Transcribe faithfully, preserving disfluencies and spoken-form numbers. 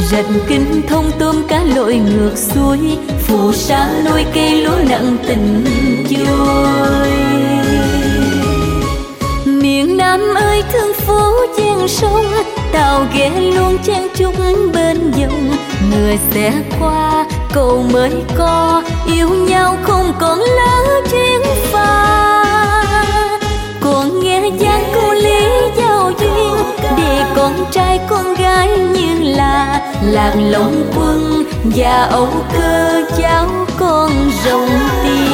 rạch kinh thông tôm cá lội ngược xuôi, phù sa nuôi cây lúa nặng tình trôi. Miền Nam ơi thương phố ven sông, tàu ghé luôn chen chúc bên dòng. Mưa sẽ qua cầu mới có, yêu nhau không còn lỡ chuyến pha. Còn nghe giang cô lý giao duyên, để con trai con gái như là Lạc Long Quân và Âu Cơ cháu con rồng tiên.